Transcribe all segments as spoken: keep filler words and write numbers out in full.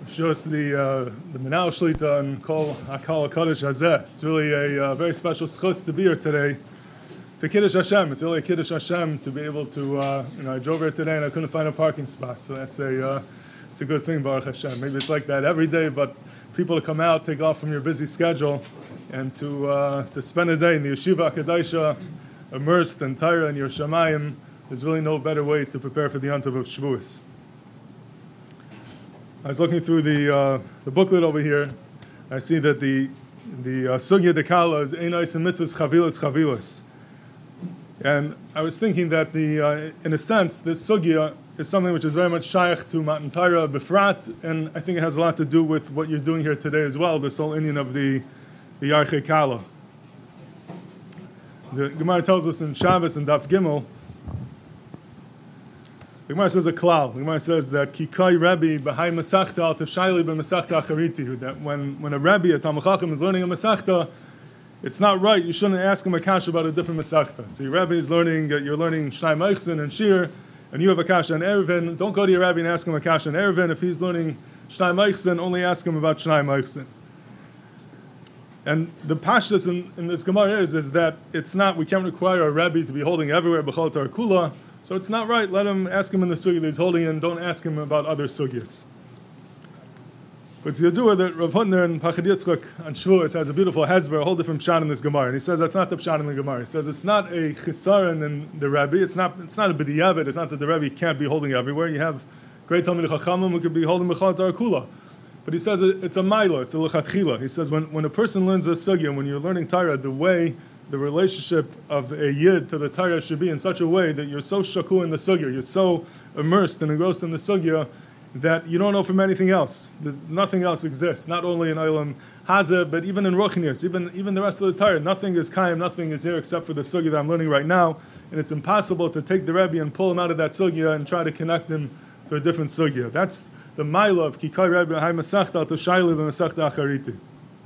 just the uh, the Menal Shlita and Kol Hakal Kadosh Hazeh. It's really a uh, very special schus to be here today. It's a Kiddush Hashem. It's really a Kiddush Hashem to be able to. Uh, you know, I drove here today and I couldn't find a parking spot, so that's a uh, it's a good thing, Baruch Hashem. Maybe it's like that every day, but people to come out, take off from your busy schedule, and to uh, to spend a day in the Yeshiva Hakadoshah, immersed and Torah in your Shamayim. There's really no better way to prepare for the Yontav of Shavuos. I was looking through the uh, the booklet over here. I see that the the uh, Sugya Dekala is Einais and Mitzvahs Chavilas Chavilas. And I was thinking that the uh, in a sense this Sugya is something which is very much shaykh to Matan Torah Befrat, and I think it has a lot to do with what you're doing here today as well, this whole Indian of the the Yarchei Kala. The Gemara tells us in Shabbos and Daf Gimel. The Gemara says a klal. The Gemara says that Kikai Rebbe b'hai Masachta al Teshayli b'Masachta Achariti. That when, when a Rebbe, a Talmid Chacham, is learning a Masachta, it's not right. You shouldn't ask him a kasha about a different Masachta. So your Rebbe is learning, uh, you're learning Shnai Meichsen and Shir, and you have a kasha on Erevin. Don't go to your Rebbe and ask him a kasha on Erevin. If he's learning Shnai Meichsen, only ask him about Shnai Meichsen. And the pashtus in, in this Gemara is, is that it's not, we can't require a Rebbe to be holding everywhere b'chol Torah Kula. So it's not right. Let him ask him in the sugya that he's holding in. Don't ask him about other sugyas. But it's Yadua that Rav Hutner and Pachad Yitzchak on Shavuos has a beautiful hezber, a whole different pshat in this Gemara. And he says that's not the pshat in the Gemara. He says it's not a chisaron in the Rebbe. It's not. It's not a b'diavad. It's not that the Rebbe can't be holding everywhere. You have great Talmid Chachamim who could be holding b'chol Torah Kula. But he says it, it's a maila. It's a lechatchila. He says when when a person learns a sugya, when you're learning Torah, the way the relationship of a yid to the Torah should be in such a way that you're so shaku in the sugya, you're so immersed and engrossed in the sugya that you don't know from anything else. There's, nothing else exists. Not only in Olam Hazeh, but even in Ruchnius, even even the rest of the Torah. Nothing is kaim, nothing is here except for the sugya that I'm learning right now. And it's impossible to take the Rebbe and pull him out of that sugya and try to connect him to a different sugya. That's the maila of Kikai Rebbe Hai Masachta Al Teshayli B'Masachta Achariti.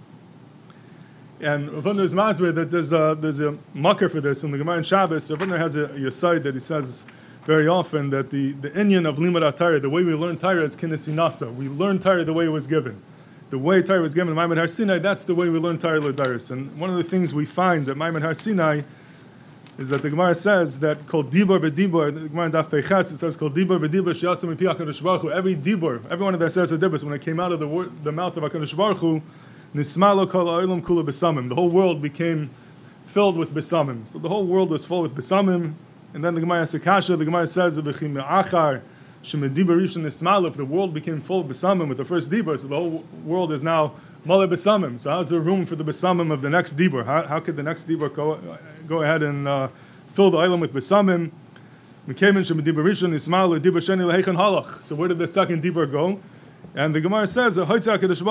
And Rav Hutner is masber that there's a there's a makar for this in the Gemara in Shabbos. Rav Hutner has a, a yesod that he says very often that the the inyan of limud Torah, the way we learn Torah is kinesinasa. We learn Torah the way it was given, the way Torah was given in Maimon Har Sinai. That's the way we learn Torah l'daris. And one of the things we find at Maimon Har Sinai is that the Gemara says that called dibur b'dibur. The Gemara in Daf Peiches it says called dibur b'dibur sheyatzim mipi HaKadosh Baruch Hu. Every dibur, every one of that says a dibur. When it came out of the word, the mouth of HaKadosh Baruch Hu, Nismalo kol ha'olam kula besamim. The whole world became filled with besamim. So the whole world was full with besamim. And then the Gemara Sekasha, the Gemara says, "V'chim me'achar shemedibar rishon nismalo." If the world became full of besamim with the first dibur, so the whole world is now male besamim. So how's there room for the besamim of the next dibur? How, how could the next dibur go go ahead and uh, fill the olam with besamim? Mekeimen shemedibar rishon nismalo dibur sheni leheichen halach. So where did the second dibur go? And the Gemara says that HaKadosh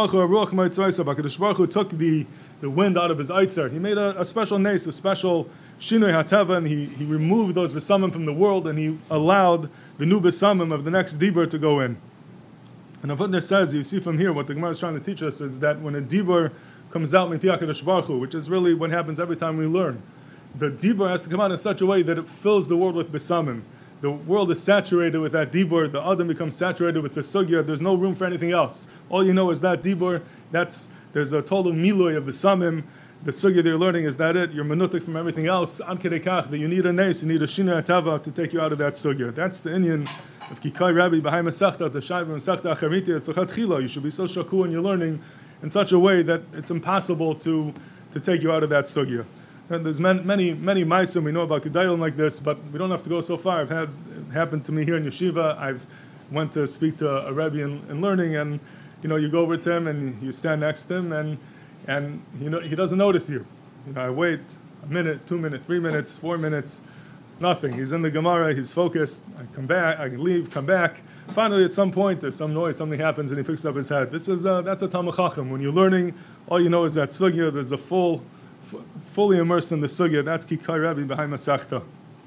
Baruch Hu took the, the wind out of his Eitzer. He made a, a special nace, a special Shinoi HaTeva, and he, he removed those Besamim from the world, and he allowed the new Besamim of the next Dibur to go in. And Rav Hutner says, you see from here, what the Gemara is trying to teach us is that when a Dibur comes out, Mipi HaKadosh Baruch Hu, which is really what happens every time we learn, the Dibur has to come out in such a way that it fills the world with Besamim. The world is saturated with that dibur. The adam becomes saturated with the sugya. There's no room for anything else. All you know is that dibur. That's there's a total milui of the samim. The sugya that you're learning is that it. You're menutik from everything else. An kedekach that you need a nes, you need a shina atava to take you out of that sugya. That's the inyan of Kikai Rabbi b'hai Masachta Teshayli B'Masachta Achariti. It's lechatchila. You should be so shaku in your learning in such a way that it's impossible to to take you out of that sugya. And there's many, many, many ma'asim we know about Kedalim like this, but we don't have to go so far. I've had it happened to me here in yeshiva. I've went to speak to a rebbe in, in learning, and you know, you go over to him and you stand next to him, and and you know he doesn't notice you. You know, I wait a minute, two minutes, three minutes, four minutes, nothing. He's in the Gemara. He's focused. I come back. I leave. Come back. Finally, at some point, there's some noise. Something happens, and he picks up his head. This is uh, that's a Talmid Chacham. When you're learning, all you know is that sugya. There's a full. Fully immersed in the sugya, that's Kikai Rebbe behind Masachta.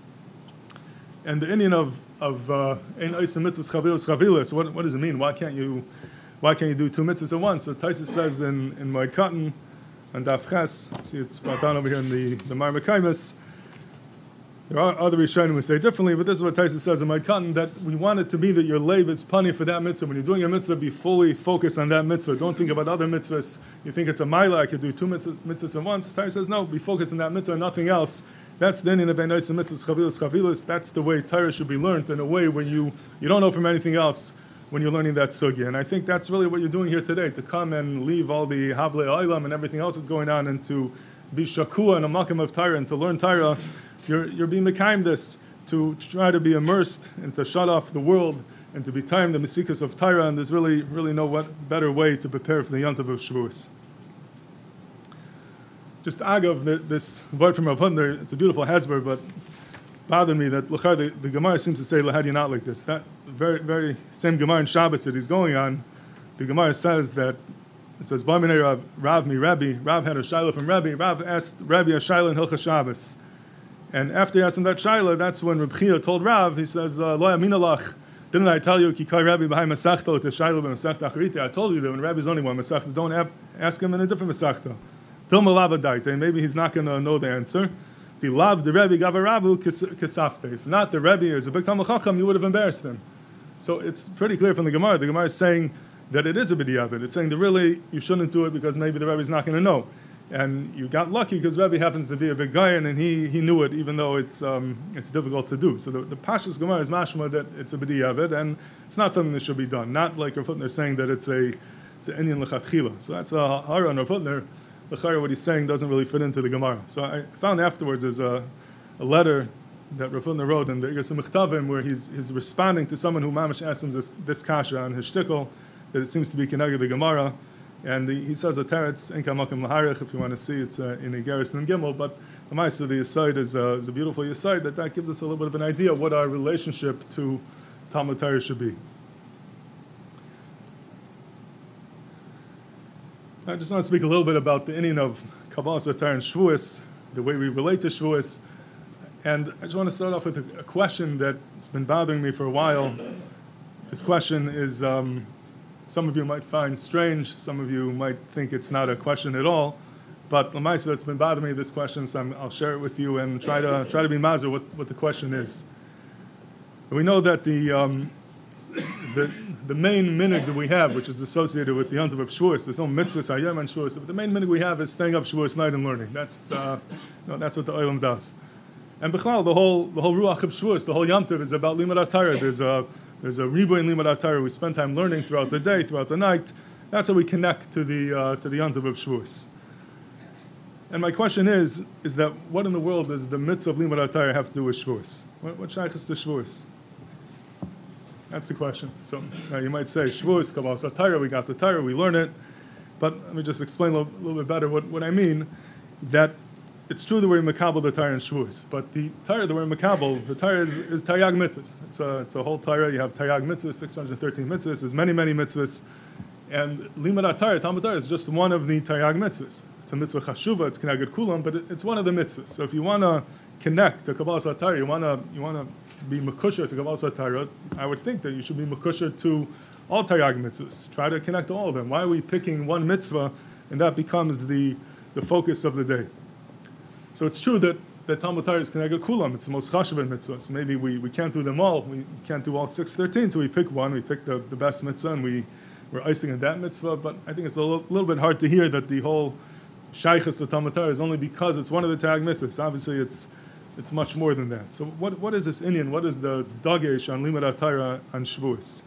And the Indian of of Ein Oisem Mitzvahs Chavilas Chavilas. What what does it mean? Why can't you why can't you do two mitzvahs at once? So Taisus says in in Moed Katan and Daf Ches. See, it's brought down over here in the the Mar Mekaymis There are other Rishonim who say differently, but this is what Taisa says in my cotton, that we want it to be that your leiv is pani for that mitzvah. When you're doing a mitzvah, be fully focused on that mitzvah. Don't think about other mitzvahs. You think it's a mila, I could do two mitzvahs, mitzvahs at once. Taisa says, no, be focused on that mitzvah, nothing else. That's the inyan of Beinois mitzvahs, chavilas, chavilas. That's the way Torah should be learned, in a way where you, you don't know from anything else when you're learning that sugya. And I think that's really what you're doing here today, to come and leave all the havlei olam and everything else that's going on, and to be shakua in a makam of Torah, and to learn Torah. You're, you're being mekayim this, to try to be immersed and to shut off the world and to be time the mesikas of Torah, and there's really, really no what better way to prepare for the Yom Tov of Shavuos. Just agav, the, this word from Rav Hutner, it's a beautiful hezber, but bothered me that l'char, the, the Gemara seems to say lahadi not like this. That very, very same Gemara in Shabbos that he's going on, the Gemara says that, it says, Barminei Rav, Rav mi Rabbi, Rav had a shayla from Rabbi, Rav asked Rabbi a shayla in Hilchas Shabbos. And after he asked him that shayla, that's when Reb Chia told Rav, he says, Lo yamina lach, didn't I tell you, ki kai Rabbi b'hai masachta, l'te shayla b'masachta acharita? I told you that when Rabbi's only one masachta, don't have, ask him in a different masachta. Till malava daite, maybe he's not going to know the answer. The lav the Rebbe gavaravu kesafte. If not, the Rebbe is a big Talmud Chacham, you would have embarrassed him. So it's pretty clear from the Gemara. The Gemara is saying that it is a b'diavad. It's saying that really you shouldn't do it because maybe the Rebbe is not going to know. And you got lucky because Rebbe happens to be a big guy, and he, he knew it, even though it's um, it's difficult to do. So the, the Pashas Gemara is mashma that it's a b'diavad, and it's not something that should be done. Not like Rav Hutner saying that it's a it's an Inyan l'chatchila. So that's a hara on Rav Hutner. L'chara, what he's saying doesn't really fit into the Gemara. So I found afterwards there's a, a letter that Rav Hutner wrote in the Igros HaMichtavim where he's he's responding to someone who mamash asked him this, this kasha on his shtickle, that it seems to be keneged the Gemara. And the, he says a teretz, en kamakim laharich, if you want to see, it's uh, in Igeris and Gimel, but the Ma'aseh, the Yesod is, uh, is a beautiful Yesod, that that gives us a little bit of an idea of what our relationship to Talmud Torah should be. I just want to speak a little bit about the inyan of Kabbalas Torah and Shavuos, the way we relate to Shavuos, and I just want to start off with a, a question that's been bothering me for a while. This question is... Um, Some of you might find strange, some of you might think it's not a question at all, but Lamaisa, that's been bothering me, this question, so I'm, I'll share it with you and try to try to be mazer what, what the question is. We know that the um, the the main minhag that we have, which is associated with the Yom Tov of Shavuos, there's no mitzvahs, Hayom and Shavuos, but the main minhag we have is staying up Shavuos night and learning. That's uh, you know, that's what the Olam does. And B'chlal, the whole the whole Ruach of Shavuos, the whole Yom Tov is about Limud HaTorah. There's a There's a ribu in Limud HaTorah. We spend time learning throughout the day, throughout the night. That's how we connect to the uh, to the Yom Tov of Shavuos. And my question is, is that what in the world does the mitzvah of Limud HaTorah have to do with Shavuos? What, what shaykhs to Shavuos? That's the question. So uh, you might say, Shavuos, Kabbalas Torah, we got the Torah, we learn it. But let me just explain a little, little bit better what, what I mean. That it's true that we're Makabal the Torah and Shavuos, but the Torah that we're Makabal, the Torah is, is Taryag mitzvahs. It's a, it's a whole Torah. You have Taryag mitzvahs, six hundred thirteen mitzvahs. There's many, many mitzvahs. And Limud HaTorah, Talmud Torah, is just one of the Taryag mitzvahs. It's a mitzvah chashuva, it's Keneged Kulam, but it, it's one of the mitzvahs. So if you want to connect to Kabbalas Torah, you want to you want to be Mekusher to Kabbalas Torah, I would think that you should be Mekusher to all Taryag mitzvahs. Try to connect to all of them. Why are we picking one mitzvah and that becomes the, the focus of the day? So it's true that, that Talmud Torah is Keneged Kulam. It's the most chashuv mitzvahs. So maybe we, we can't do them all. We can't do all six thirteen, so we pick one. We pick the, the best mitzvah, and we, we're icing on that mitzvah. But I think it's a little, little bit hard to hear that the whole shaykhus to Talmud Torah is only because it's one of the tag mitzvahs. Obviously, it's it's much more than that. So what what is this inyan? What is the dagesh on Limud HaTorah on Shavuos?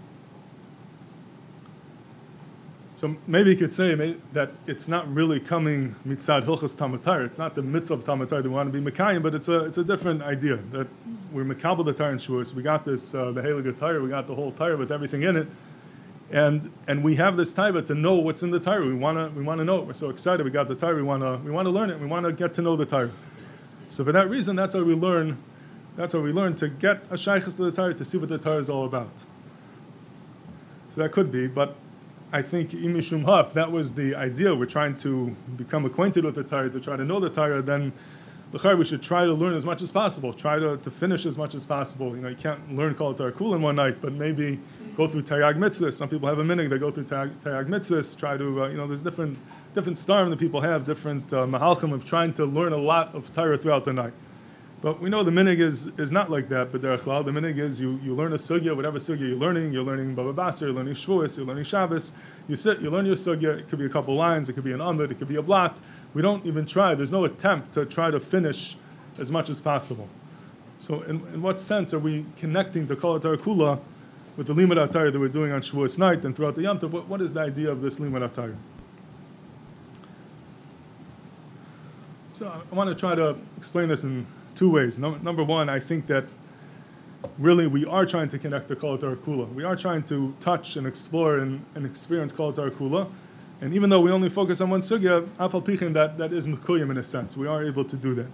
So maybe you could say maybe, that it's not really coming mitzad hilchos Talmud Torah. It's not the mitzvah of Talmud Torah that we want to be mekayim, but it's a it's a different idea that we're mekabel the Torah and Shavuos. We got this uh, the Heilige Torah. We got the whole Torah with everything in it, and and we have this taiva to know what's in the Torah. We wanna we wanna know it. We're so excited. We got the Torah. We wanna we wanna learn it. We wanna get to know the Torah. So for that reason, that's how we learn. That's how we learn to get a shaykhus to the Torah, to see what the Torah is all about. So that could be, but I think imishum haf, that was the idea. We're trying to become acquainted with the Torah, to try to know the Torah. Then, we should try to learn as much as possible. Try to, to finish as much as possible. You know, you can't learn Kol Torah Kul in one night, but maybe go through Taryag mitzvahs. Some people have a minhag; they go through Taryag mitzvahs. Try to, uh, you know, there's different different starim that people have, different uh, mahalchim of trying to learn a lot of Torah throughout the night. But we know the minig is, is not like that, but the minig is you, you learn a sugya, whatever sugya you're learning, you're learning Baba Basra, you're learning Shavuos, you're learning Shabbos, you sit, you learn your sugya, it could be a couple lines, it could be an amud, it could be a blot. We don't even try, there's no attempt to try to finish as much as possible. So in, in what sense are we connecting the Kol Atar Kula with the Limud Atar that we're doing on Shavuos night and throughout the Yom Tov? What, what is the idea of this Limud Atar? So I want to try to explain this in two ways. Number, number one, I think that really we are trying to connect the Kol Atar Kula. We are trying to touch and explore and, and experience Kol Atar Kula. And even though we only focus on one sugya, Afal Pichin, that, that is Mekuyim in a sense. We are able to do that.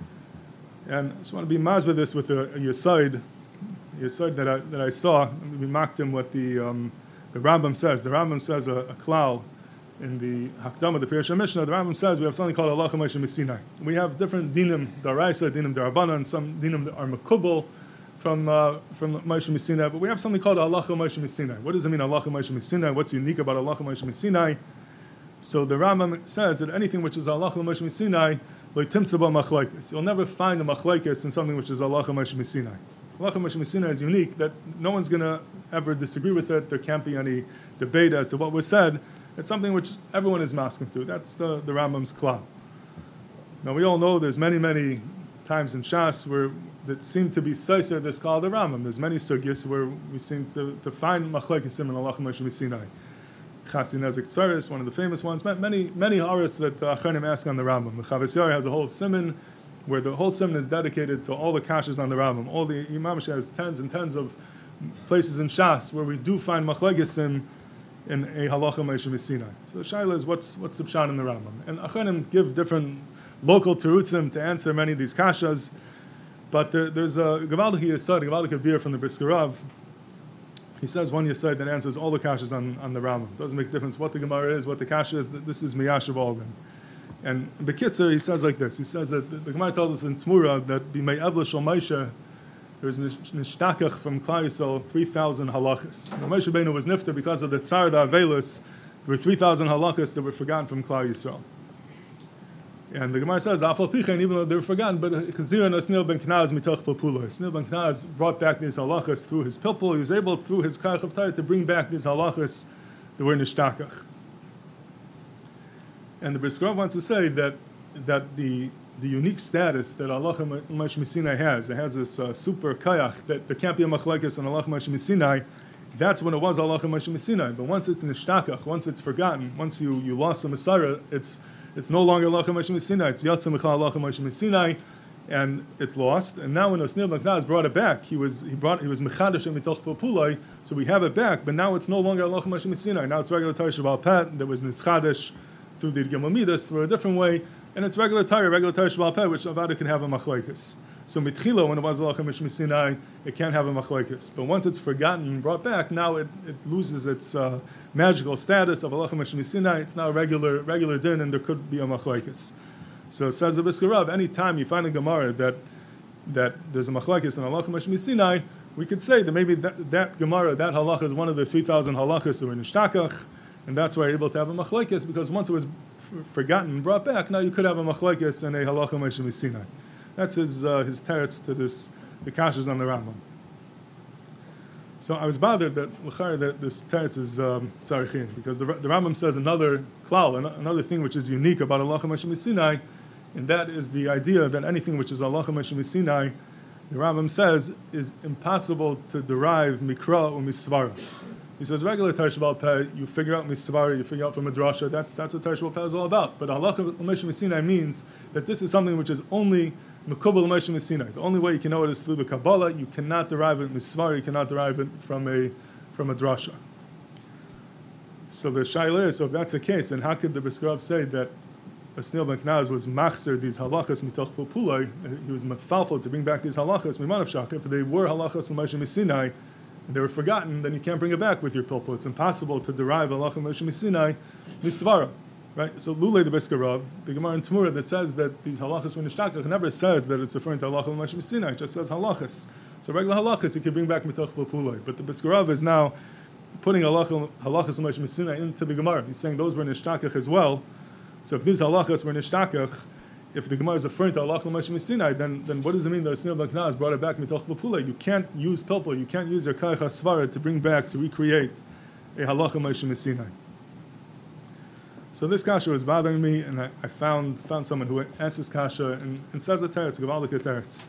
And I just want to be mazbeh this with a, a Yesod, a Yesod that I, that I saw. We mocked him what the, um, the Rambam says. The Rambam says a, a klal in the Hakdama, the Pirush Mishnah. The Rambam says we have something called Halacha Moshe Misinai. We have different dinim daraisa, dinim darabana, and some dinim that are makubal from uh, from Moshe Misinai. But we have something called Halacha Moshe Misinai. What does it mean, Halacha Moshe Misinai? What's unique about Halacha Moshe Misinai? So the Rambam says that anything which is Halacha Moshe Misinai, you'll never find a machlekes in something which is Halacha Moshe Misinai. Halacha Moshe Misinai is unique, that no one's going to ever disagree with it. There can't be any debate as to what was said. It's something which everyone is masking to. That's the, the Rambam's klal. Now we all know there's many, many times in Shas where that seem to be seiser this klal the Rambam. There's many sugyas where we seem to, to find machlekesim in Halacha Moshe Misinai. Chatzi Nezek Tzaris, one of the famous ones. Many, many haras that the Acharonim ask on the Rambam. The Chavis Yair has a whole siman where the whole siman is dedicated to all the kashas on the Rambam. All the Imam has tens and tens of places in Shas where we do find machlekesim in a halacha Moshe Misinai. So the shaila is what's what's the pshat in the Rambam, and Acharonim give different local terutzim to answer many of these kashas, but there, there's a Gavaldik Yesod, a Gavaldik Kabir from the Brisker Rav. He says one Yesod that answers all the kashas on, on the Rambam. It doesn't make a difference what the Gemara is, what the kasha is. This is Miyashav all of them. And in Bekitzer, he says like this. He says that the, the Gemara tells us in Tmura that b'mei Evla Shal Moshe, there's nishtakach from Klal Yisrael, three thousand halachas. Moshe Rabbeinu was nifter because of the tsar the Avelis. There were three thousand halachas that were forgotten from Klal Yisrael. And the Gemara says, Afal Pichen, even though they were forgotten, but Chazir and Snil ben Knaz mitoch pilpula. Snil ben Knaz brought back these halachas through his pilpul. He was able, through his karach of Torah, to bring back these halachas that were nishtakach. And the Brisker Rav wants to say that that the the unique status that Halacha Moshe Misinai has, it has this uh, super kayach that there can't be a machlekes on Halacha Moshe Misinai. That's when it was Halacha Moshe Misinai. But once it's nishtakach, once it's forgotten, once you, you lost the Messiah, it's it's no longer Halacha Moshe Misinai. It's Yatzim Michal Halacha Moshe Misinai, and it's lost. And now when Osnil ben Knaz brought it back, he was he brought he was mechadash mitoch pilpulai, so we have it back. But now it's no longer Halacha Moshe Misinai. Now it's regular Torah Shabbat Pet. There was nischadash through the Gimel Midas through a different way. And it's regular Torah, regular Torah Shabbat Peh, which Avada can have a machlekes. So mitchila, when it was Halacha Moshe Misinai, it can't have a machlekes. But once it's forgotten and brought back, now it, it loses its uh, magical status of Halacha Moshe Misinai. It's now regular regular din, and there could be a machlekes. So it says the Brisker Rav, any time you find a Gemara that that there's a machlekes in Halacha Moshe Misinai, we could say that maybe that, that Gemara, that halacha is one of the three thousand halachas that were in Ishtakach, and that's why you're able to have a machlekes, because once it was forgotten and brought back, now you could have a machlekes and a halacha Moshe Misinai. That's his uh, his teretz to this, the kashas on the Rambam. So I was bothered that l'chari that this teretz is um, tzarichin, because the, the Rambam says another klal, another thing which is unique about halacha Moshe Misinai, and that is the idea that anything which is halacha Moshe Misinai, the Rambam says, is impossible to derive mikra or misvara. He says regular Torah Shabbat Peh, you figure out misvara, you figure out from a drasha. That's that's what Torah Shabbat Peh is all about. But halacha Moshe Misinai means that this is something which is only mekubal Moshe Misinai. The only way you can know it is through the Kabbalah. You cannot derive it misvara. You cannot derive it from a from a drasha. So the shaila is, so if that's the case, then how could the Brisker Rav say that Osnil ben Knaz was machzer these halachas mitoch pilpulai? He was mefalfel to bring back these halachas mimanav shach. If they were halachas in Moshe Misinai, and they were forgotten, then you can't bring it back with your pilpul. It's impossible to derive halacha Moshe Misinai misvara, right? So lulei the Brisker Rav, the Gemara in Tmura that says that these halachas were nishtakach never says that it's referring to halacha Moshe Misinai. It just says halachas. So regular halachas you can bring back mitoch pilpulai, but the Brisker Rav is now putting halacha halachas Moshe Misinai into the Gemara. He's saying those were nishtakach as well. So if these halachas were nishtakach, if the Gemara is referring to Allah Moshe Sinai, then then what does it mean that Snil Ben Knaz brought it back mitoch b'pula? You can't use pilpul, you can't use your kayach hasvara to bring back, to recreate a halacha Moshe Sinai. So this kasha was bothering me, and I, I found found someone who answers kasha and, and says a teretz, gavaldik teretz.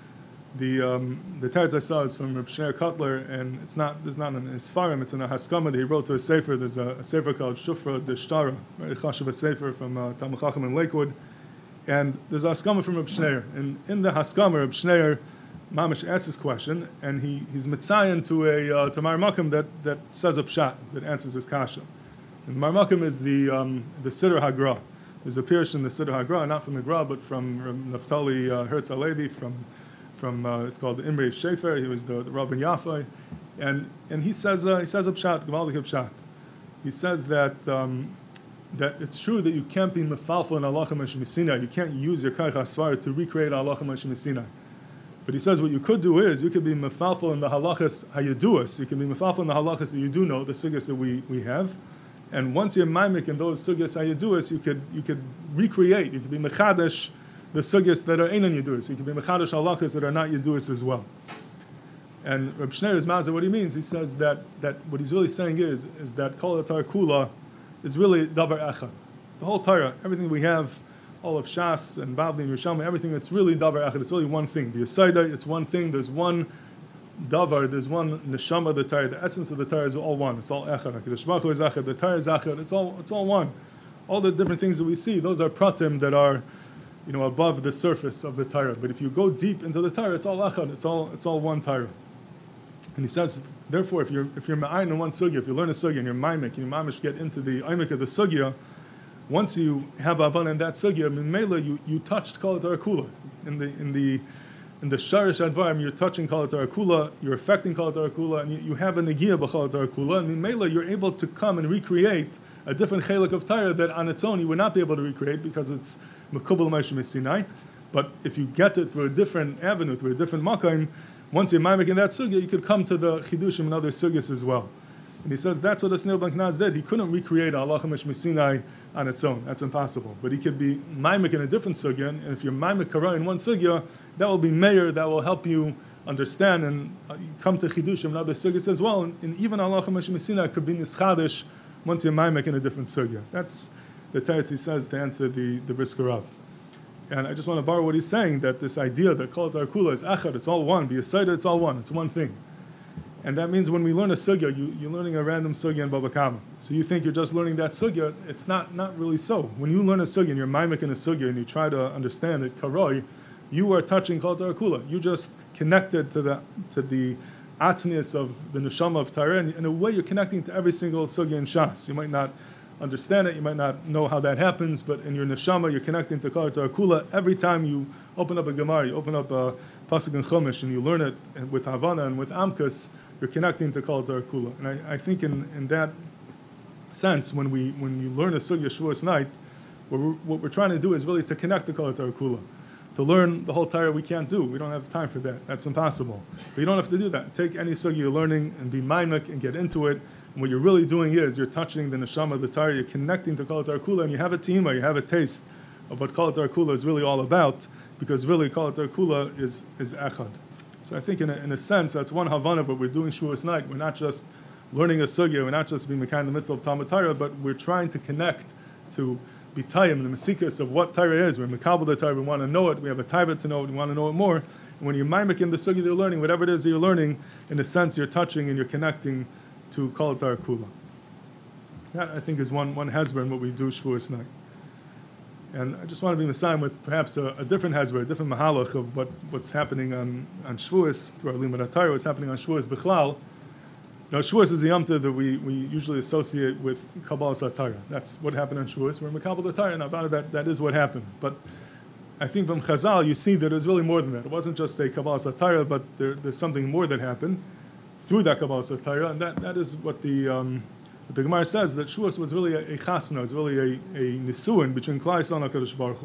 The um, the teretz I saw is from Reb Shneur Kotler, and it's not there's not in his Sfarim, it's in a Haskama that he wrote to a sefer. There's a, a sefer called Shufra de Shtara, very chashuv a sefer from uh, Talmud Chacham in Lakewood, and there's a Haskama from Reb Shneur, and in the Haskama, Reb Shneur Mamish asks this question, and he he's mitzayin to a uh, to Mar Makom that that says a pshat that answers his kasha. And Mar Makom is the um, the Siddur Hagra. There's a pirush in the Siddur Hagra, not from the Gra, but from um, Naftali uh, Hertz Alevi from. From uh, it's called the Imre Shefer. He was the, the Rabban Yafai, and and he says uh, he says a pshat, Gavaldik pshat. He says that um, that it's true that you can't be mefalfel in halacha Moshe Sinai. You can't use your kayach hasvara to recreate halacha Moshe Sinai. But he says what you could do is you could be mefalfel in the halachas hayaduas. You can be mefalfel in the halachas that you do know, the sugyas that we, we have, and once you're maimik in those sugyas hayaduas, you could you could recreate. You could be mechadash the sugyas that are einan Yeduas. So you can be mechadash halachas that are not Yeduas as well. And Reb Shneur is mazah, what he means, he says that, that what he's really saying is, is that Kol HaTorah Kula is really davar echad. The whole Torah, everything we have, all of Shas and Bavli and Yerushalmi, everything, it's really davar echad. It's really one thing. The Yesodai, it's one thing. There's one davar, there's one neshama of the Torah. The essence of the Torah is all one. It's all echad. HaKadosh Baruch Hu is echad. The Torah is echad. It's all, it's all one. All the different things that we see, those are pratim that are, you know, above the surface of the Torah. But if you go deep into the Torah, it's all achad, it's all it's all one Torah. And he says, therefore, if you're if you're ma'ayin in one sugya, if you learn a sugya and you're maimek, and you mamish get into the aimek of the sugya, once you have avan in that sugya, mimela you you touched kol Torah kula in the in the in the sharish advarim, you're touching kol Torah kula, you're affecting kol Torah kula, and you, you have a negia b'kol Torah kula, and mimela you're able to come and recreate a different chelik of Torah that on its own you would not be able to recreate because it's Mekubal Moshe Sinai. But if you get it through a different avenue, through a different makayim, once you're mimik in that sugya, you could come to the chidushim and other sugyas as well. And he says that's what the Snil Ben Knaz did. He couldn't recreate Allah Moshe Sinai on its own. That's impossible. But he could be mimik in a different sugya, and if you're mimik kara in one sugya, that will be meir, that will help you understand and come to chidushim and other sugyas as well. And, and even Allah Moshe Sinai could be nischadish once you're maimek in a different sugya. That's the teretz he says to answer the, the Brisker Rav. And I just want to borrow what he's saying, that this idea that Kol HaTorah Kula is achad, it's all one, be a Seder, it's all one, it's one thing. And that means when we learn a sugya, you, you're learning a random sugya in Baba Kama. So you think you're just learning that sugya, it's not, not really so. When you learn a sugya and you're maimek in a sugya and you try to understand it, karoi, you are touching Kol HaTorah Kula. You just connected to the to the atznius of the neshama of Torah, and in a way you're connecting to every single sugya in Shas. You might not understand it, you might not know how that happens, but in your neshama you're connecting to Kol HaTorah Kula. Every time you open up a Gemara, you open up a Pasuk in Chumash, and you learn it with Havana and with Amkus, you're connecting to Kol HaTorah Kula. And I, I think in, in that sense, when we when you learn a sugya Shavuos night, what we're, what we're trying to do is really to connect to Kol HaTorah Kula. To learn the whole Torah we can't do. We don't have time for that. That's impossible. But you don't have to do that. Take any sugya you're learning and be maimek and get into it. And what you're really doing is you're touching the neshama of the Torah. You're connecting to Kol HaTorah Kula, and you have a tima, you have a taste of what Kol HaTorah Kula is really all about. Because really, Kol HaTorah Kula is is echad. So I think in a, in a sense that's one havana. But we're doing Shavuos night. We're not just learning a sugya. We're not just being mekan in the mitzvah of Talmud Torah, but we're trying to connect to be tayyim, the mesikas of what Torah is. We're mekabel the Torah, we want to know it, we have a taiva to know it, we want to know it more. And when you're maimek in the sugya you're learning, whatever it is that you're learning, in a sense you're touching and you're connecting to Kol HaTorah Kula. That, I think, is one, one hezber in what we do Shavuos night. And I just want to be Messiah with perhaps a, a different hezber, a different mahalach of what, what's happening on, on Shavuos, through our limud HaTorah, what's happening on Shavuos Bichlal. Now, Shavuos is the Yom Tov that we, we usually associate with Kabbalah Torah. That's what happened on Shavuos. We're in Kabbalah Torah, and about it, that, that is what happened. But I think from Chazal, you see that it was really more than that. It wasn't just a Kabbalah Torah, but there, there's something more that happened through that Kabbalah Torah, and that, that is what the um, what the Gemara says, that Shavuos was really a, a chasna, it was really a, a nisuin between Klal Yisrael and HaKadosh Baruch Hu.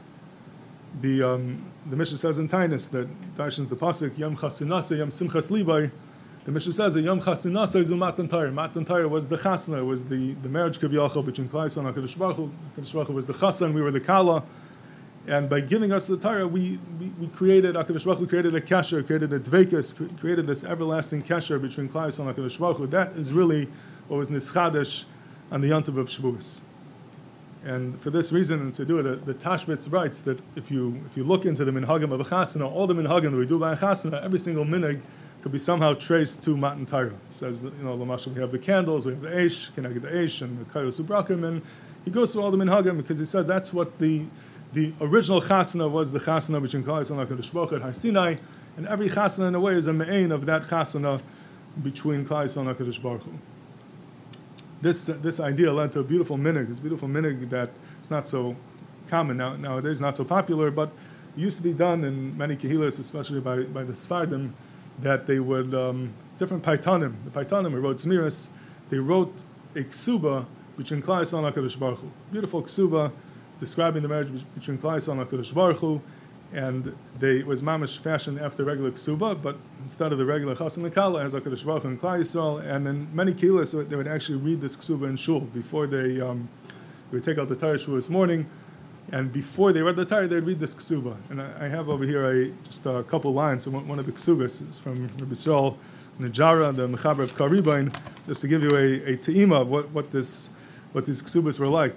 The, um, the Mishnah says in Tainus that Darshans the Pasuk, Yom Chasinase, Yom Simchas Libay. The Mishnah says that Yom Chasinase is Matan Torah. Matan Torah was the chasna, was the, the marriage kaviyachol between Klal Yisrael and HaKadosh Baruch Hu. HaKadosh Baruch Hu was the chasan, we were the kala. And by giving us the Torah, we, we, we created, HaKadosh Baruch Hu created a kasher, created a dveikus, created this everlasting kasher between Klal Yisrael and HaKadosh Baruch Hu. That is really what was nischadesh on the Yontiv of Shavuos. And for this reason, and to do it, the, the Tashbitz writes that if you if you look into the minhagim of a chasana, all the minhagim that we do by a chasana, every single minhag could be somehow traced to Matan Torah. He says, you know, Lamashal, we have the candles, we have the Eish, Keneged the Eish, and the Kairos Ubrakim, and he goes through all the minhagim because he says that's what the the original chasana was, the chasana between Klal Yisrael and HaKadosh Baruch Hu at Har Sinai, and every chasana in a way is a me'ain of that chasana between Klal Yisrael and HaKadosh Baruch Hu. This uh, this idea led to a beautiful minhag, this beautiful minhag that it's not so common now nowadays, not so popular, but it used to be done in many kehilas, especially by, by the Sfardim, that they would, um, different paitanim, the paitanim who wrote Zmiris, they wrote a ksuba between Klal Yisrael and HaKadosh Baruch Hu. Beautiful ksuba describing the marriage between Klal Yisrael and HaKadosh Baruch Hu, and they, it was mamish fashioned after regular ksuba, but instead of the regular chas and kala, as HaKadosh Baruch Hu and Klal Yisrael, and in many kilas, they would actually read this ksuba in shul before they, um, they would take out the Torah Shavuos morning, and before they read the Torah, they'd read this ksuba. And I, I have over here a, just a couple lines. So one, one of the ksubas is from Rabbi Yisrael Najara, the Mechaber of Karibain, just to give you a, a te'ima of what, what, this, what these ksubas were like.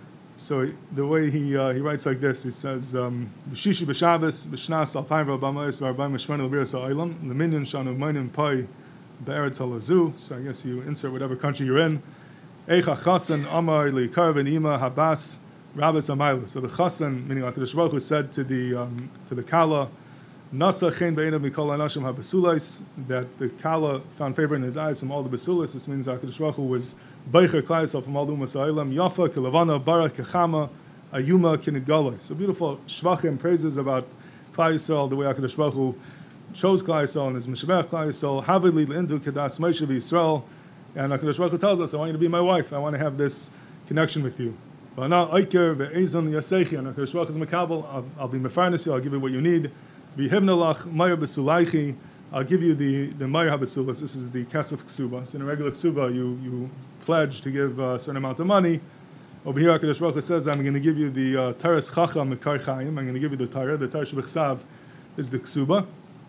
So the way he uh, he writes like this, he says, "B'shishi b'Shabbos b'shnas alpayim v'arbamayis v'arbaim v'shmona l'biras ha'olam l'minyan shanu maynim pai be'eretz halazu." So I guess you insert whatever country you're in. Eicha chasan amar li'ikar v'nima habas rabbis amaylu. So the chasan, meaning HaKadosh Baruch Hu, said to the um, to the kala, "Nasa chen be'enav mikol anashim habesulais," that the kala found favor in his eyes from all the besulas. This means HaKadosh Baruch Hu was Beicher Klal Yisrael from all the Umas Ha'olam, Yafa, Kelavana, Barak, Kechama, Ayuma, Kinegala. So beautiful shvachim, praises about Klal Yisrael, the way HaKadosh Baruch Hu chose Klal Yisrael and his Meshevach Klal Yisrael, Havili L'Indu Kedas Moshe V'Yisrael, and HaKadosh Baruch Hu tells us, I want you to be my wife, I want to have this connection with you. V'ana Oiker Ve'ezon Yasechi, and HaKadosh Baruch Hu is Mekabel, I'll, I'll be Mefarnes you, I'll give you what you need. V'hivnalach Maya B'Sulaichi, I'll give you the, the Maya HaBesulas, this is the Kesef Ksuba. So in a regular Ksuba, you, you pledge to give a certain amount of money. Over here, HaKadosh Baruch Hu says, I'm going to give you the uh, Taras Chacham Mekar Chaim, I'm going to give you the Torah, the Torah Shebechsav is the Ksuba.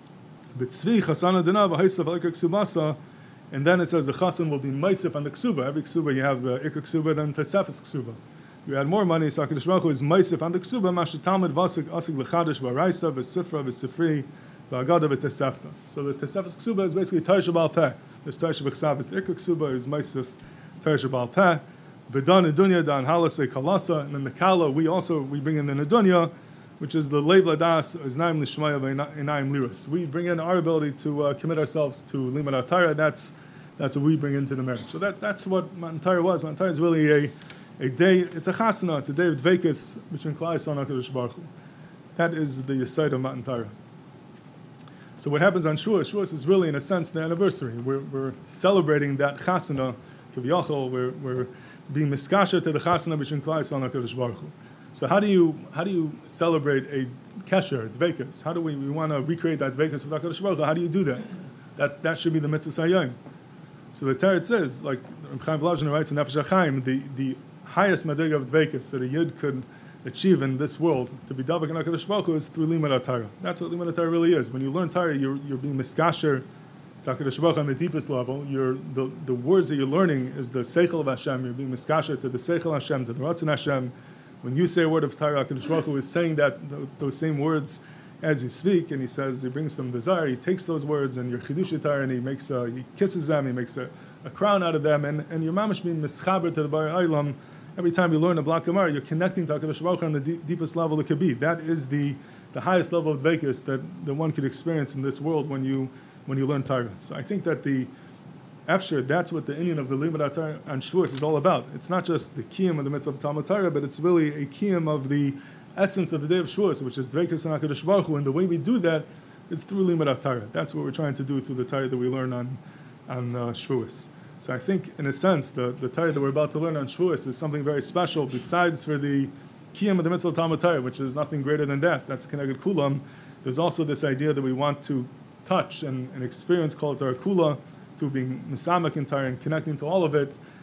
B'tzvi Chasana Denav, Haisav Alker Ksubasa, and then it says the Chasan will be Maisif on the Ksuba. Every Ksuba, you have the Iker Ksuba, then Tesefes Ksuba. You add more money, so HaKadosh Baruch Hu is Maisif on the Ksuba, Mashatamid Vasik Asik L'Chadash V'Araisa V'Sifra V'Sifri V'Agada V'Tesefta. So the Tesefes Ksuba is basically Torah Shebal Peh. This Torah Shebechsav is the Iker Ksuba, is Maisif Torah Shebal Peh. V'dan Nedunya Dan Halasei Kalasa, and then the Kala, we also, we bring in the Nedunya, which is the Leiv Ladas, Iznaim Lishmaya V'Inayim Liros. We bring in our ability to uh, commit ourselves to Limud HaTorah, that's that's what we bring into the marriage. So that, that's what Matan Torah was. Matan Torah is really a, a day, it's a chasana, it's a day of dveikus between Klal Yisrael and HaKadosh Baruch Hu. That is the yesod of Matan Torah. So what happens on Shavuos, Shavuos is really, in a sense, the anniversary. We're, we're celebrating that chasana, Kiviyachol, we're, we're being miskasha to the chasana between Klal Yisrael and HaKadosh Baruch Hu. So how do you how do you celebrate a kesher, dveikus? How do we, we want to recreate that dveikus with HaKadosh Baruch Hu? How do you do that? That's, that should be the mitzvah sayyim. So the Torah says, like Reb Chaim Volozhin writes in Nefesh HaChaim, the, the highest madriga of dveikus that a yid could achieve in this world, to be davak and HaKadosh Baruch Hu, is through Limud HaTorah. That's what Limud HaTorah really is. When you learn Torah, you're, you're being miskasher to HaKadosh Baruch Hu on the deepest level. You're, the, the words that you're learning is the seichel of Hashem. You're being miskasher to the seichel Hashem, to the Ratzon Hashem. When you say a word of Torah, HaKadosh Baruch Hu is saying that, those same words as you speak, and he says, he brings some desire, he takes those words and your chidush Torah, and he makes a, he kisses them, he makes a, a crown out of them, and, and your mamash being mischaber to the Bar Olam. Every time you learn a block Gemara, you're connecting to HaKadosh Baruch Hu on the deep, deepest level it could be. That is the, the highest level of dveikus that, that one could experience in this world when you when you learn Torah. So I think that the After, that's what the Indian of the Limud HaTorah on Shavuos is all about. It's not just the kiyum of the mitzvah of Talmud Torah, but it's really a kiyum of the essence of the day of Shavuos, which is dveikus and HaKadosh Baruch Hu, and the way we do that is through Limud HaTorah. That's what we're trying to do through the Torah that we learn on, on uh, Shavuos. So I think, in a sense, the, the Torah that we're about to learn on Shavuos is something very special, besides for the kiyum of the mitzvah of Talmud Torah, which is nothing greater than that. That's Keneged Kulam. There's also this idea that we want to touch and, and experience Kol Torah Kula, through being misamak in Torah and connecting to all of it,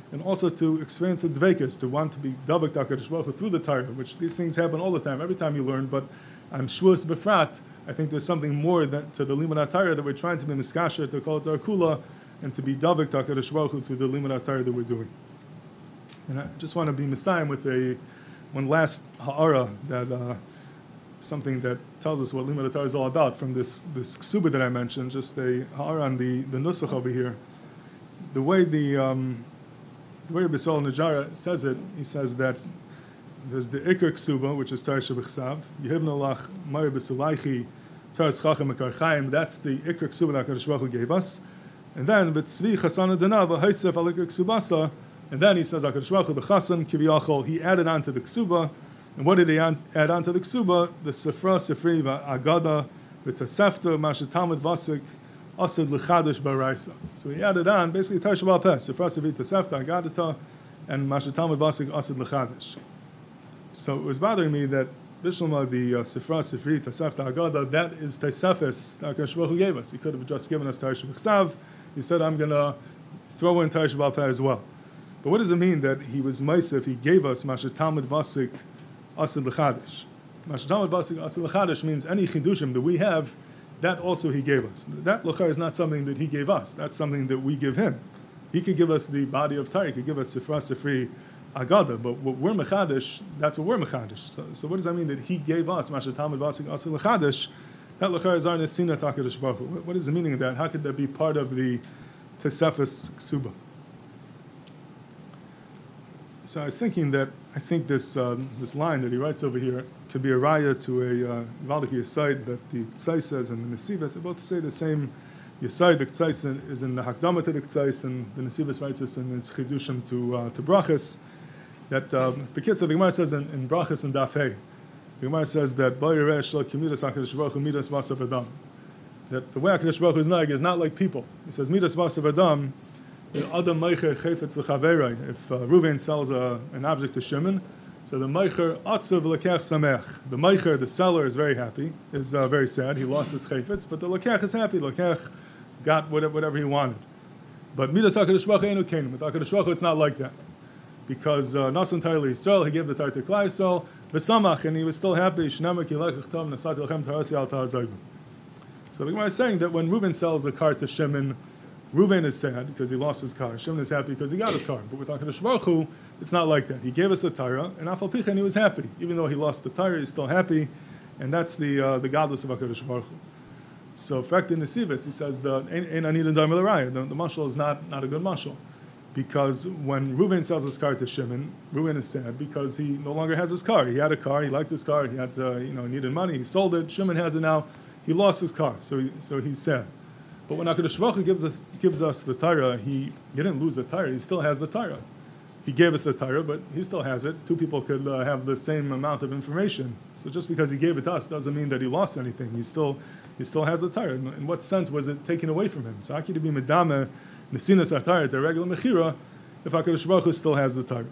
and also to experience the dveikus, to want to be davik to HaKadosh Baruch Hu through the Torah, which these things happen all the time, every time you learn, but on Shavuos Befrat, I think there's something more that, to the Limud HaTorah that we're trying to be miskasher, to call it Torah Kula, and to be davik to HaKadosh Baruch Hu through the Limud HaTorah that we're doing. And I just want to be Messiah with a one last ha'ara, that uh, something that tells us what Limud HaTorah is all about from this this ksuba that I mentioned, just a ha'ara on the, the nusach over here. The way the um, the way B'Sol Najara says it, he says that there's the Iker Ksuba, which is Torah Shebechsav, Yehivna Lach Mari B'Sulaychi, Torah Schachim Mekarchaim, that's the Iker Ksuba that HaKadosh Baruch Hu gave us. And then, B'Tzvi Chasana Danav, Haisef Al Iker Ksubasa, and then he says, HaKadosh Baruch Hu, the Chasan, Kiviyachol, he added on to the Ksuba, and what did he add on to the Ksuba? The Sifra, Sifri, Agada, V'Tasefta, Mashet Talmud Vasik, Asid L'Chadish Baraisa. So he added on, basically, Torah Shabbat Pes, Sifra, Sifri, Tasefta, Agadata, and Mashet Talmud Vasik, Asid L'Chadish. So it was bothering me that Bishlama, the uh, Sifra, Sifri, Tasefta, Agada, that is Taisefes that HaKadosh Baruch Hu gave us. He could have just given us Torah Shabbat. He said, I'm going to throw in Torah Shabbat as well. But what does it mean that he was Maisef, he gave us Mashet Talmud Vasik, Asid L'Chadish? Mashet Talmud Vasik, Asid L'Chadish means any Chidushim that we have, that also he gave us. That L'char is not something that he gave us, that's something that we give him. He could give us the body of Torah, he could give us Sifra, Sifri, Agada, but what we're Mechadish, that's what we're Mechadish. So, so what does that mean that he gave us Mashet Talmud Vasik, Asid L'Chadish? That L'char is our Nesina HaKadosh Baruch Hu. What is the meaning of that? How could that be part of the Tesefes Ksuba? So I was thinking that I think this um, this line that he writes over here could be a raya to a Valdik uh, Yesod that the Ktsai says and the Nesivos. They both say the same Yesod. The Ktsai is in the Hakdama to the Ktsai, and the Nesivos writes this in his Chidushim to uh, to Brachas. That um, the Gemara says in, in Brachas and Daf Hey, the Gemara says that that the way HaKadosh Baruch Hu is like is not like people. He says Midas Masav Adam. If uh, Reuven sells a, an object to Shimon, so the Meicher Atzav Lekech Samech. The Meicher, the seller, is very happy, is uh, very sad. He lost his chayfetz, but the Lekech is happy. Lekech got whatever, whatever he wanted. But Midas HaKadosh Baruch Hu Einu Kenim. With HaKadosh Baruch Hu, it's not like that. Because uh, not entirely Yisrael, he gave the Torah to Klal Yisrael, V'samach, and he was still happy. Shnemek Yilech Chtom Nasat Yilchem Tarasi Al Ta'azayim. So the Gemara is saying that when Reuven sells a car to Shimon, Reuven is sad because he lost his car. Shimon is happy because he got his car. But with HaKadosh Baruch Hu, it's not like that. He gave us the Torah, and Afal Pichen, he was happy. Even though he lost the Torah, he's still happy, and that's the uh, the godless of HaKadosh Baruch Hu. So, fact in Nesivos, he says the Ein Anid and Darmel Arayah. The mashal is not, not a good mashal. Because when Reuven sells his car to Shimon, Reuven is sad because he no longer has his car. He had a car, he liked his car, he had uh, you know he needed money, he sold it. Shimon has it now. He lost his car, so he, so he's sad. But when HaKadosh Baruch Hu gives us gives us the Torah, he, he didn't lose the Torah. He still has the Torah. He gave us the Torah, but he still has it. Two people could uh, have the same amount of information. So just because he gave it to us doesn't mean that he lost anything. He still he still has the Torah. In, in what sense was it taken away from him? So how could it be medame nesinas Torah to regular mechira if HaKadosh Baruch Hu still has the Torah?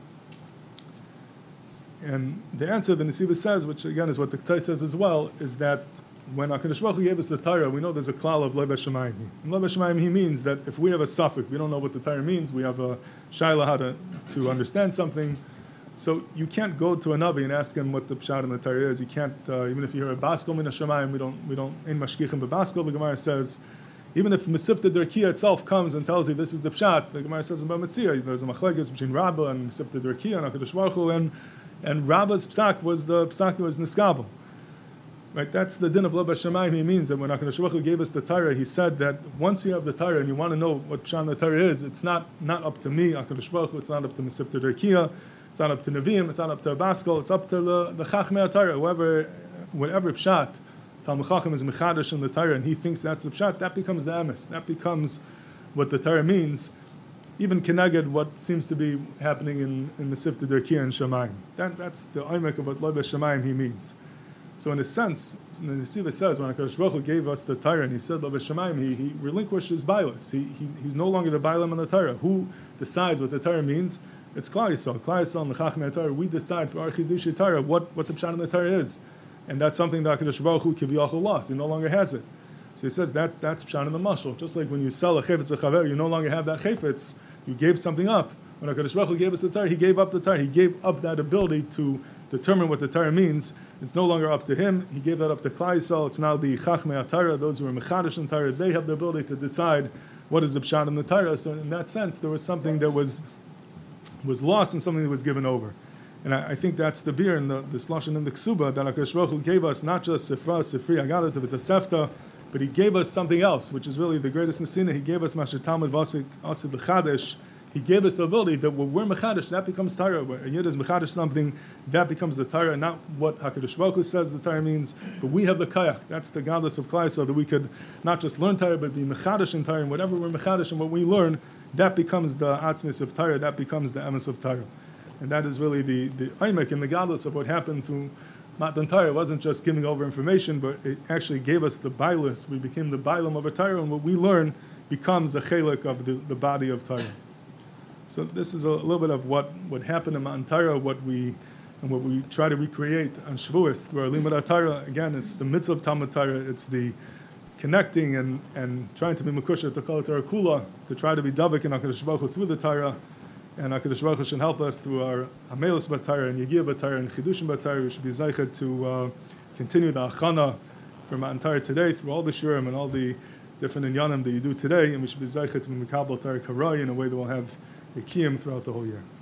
And the answer the Nesivos says, which again is what the Ktsai says as well, is that when HaKadosh Baruch Hu gave us the Torah, we know there's a klal of Lev Hashemayim. In Lev Hashemayim, he means that if we have a suffix, we don't know what the Torah means, we have a shayla how to, to understand something, so you can't go to a Navi and ask him what the pshat in the Torah is. You can't, uh, even if you hear a baskel min Hashemayim, we don't, we don't, in mashkichim b'baskel, the Gemara says, even if Mesivta Derkiya itself comes and tells you this is the pshat, the Gemara says in Bamitzia, there's a machlekes between Rabbah and Mesivta Derkiya and HaKadosh Baruch Hu, and, and Rabbah's psak was the psak that was niskavel. Right, that's the din of Lev Hashemayim. He means that when HaKadosh Baruch Hu gave us the Torah, he said that once you have the Torah and you want to know what pshat the Torah is, it's not, not up to me, HaKadosh Baruch Hu, it's not up to Mesivta Derkiya, it's not up to Nevi'im, it's not up to Baskel, it's up to the, the Chachmei Torah. Whoever, whatever pshat, Talmud Chacham is mechadash in the Torah, and he thinks that's the pshat, that becomes the emes. That becomes what the Torah means, even keneged what seems to be happening in, in Mesivta Derkiya and Shemayim. That, that's the oimek of what Lev Hashemayim he means. So in a sense, the Nesivos says when HaKadosh Baruch Hu gave us the Torah and he said Lev Hashemayim, he, he relinquished his bailas. He, he he's no longer the bailam on the Torah. Who decides what the Torah means? It's Klal Yisrael. Klal Yisrael and the Chachmei Torah. We decide for our chidushei Torah what, what the pshat in the Torah is, and that's something that HaKadosh Baruch Hu kiviyachol lost. He no longer has it. So he says that that's pshat in the mashal. Just like when you sell a chayfetz a chaver, you no longer have that chayfetz. you gave something up. When HaKadosh Baruch Hu gave us the Torah, he gave up the Torah. He gave up that ability to determine what the Torah means. It's no longer up to him. He gave that up to Klal Yisrael. It's now the Chachmei HaTorah, those who are Mechadish in Torah. They have the ability to decide what is the Pshat in the Torah. So in that sense, there was something that was was lost and something that was given over. And I, I think that's the beer in the, the Lashon in the Ksuba, that HaKadosh Baruch Hu gave us not just Sifra, Sifri, Agadah, Tevita, but he gave us something else, which is really the greatest Nesina. He gave us Masher Talmud Vasik Asid L'Chadesh. He gave us the ability that when we're Mechadish, that becomes Torah. When a Yid is Mechadish something, that becomes the Torah, not what HaKadosh Baruch Hu says the Torah means, but we have the Kayach. That's the godless of Klal, so that we could not just learn Torah, but be Mechadish in Torah, and whatever we're Mechadish and what we learn, that becomes the Atzmis of Torah, that becomes the Emes of Torah. And that is really the, the Aymek and the godless of what happened through Matan Torah. It wasn't just giving over information, but it actually gave us the Bailis. We became the Bailam of a Torah, and what we learn becomes a chelik of the, the body of Torah. So this is a little bit of what, what happened in Matan Torah, what we and what we try to recreate on Shavuos through our Limud Torah. Again, it's the mitzvah of Talmud Torah. It's the connecting and, and trying to be Mekusha to Kol Torah Kula, to try to be Davik in HaKadosh Baruch Hu through the Torah. And HaKadosh Baruch Hu should help us through our Hamelis B'Torah and Yegiyah B'Torah and Chidushim B'Torah. We should be Zeichet to uh, continue the Achana for Matan Torah today through all the Shurim and all the different Inyanim that you do today. And we should be Zeichet to be Mikabel Torah Karai in a way that will have a Kiyam throughout the whole year.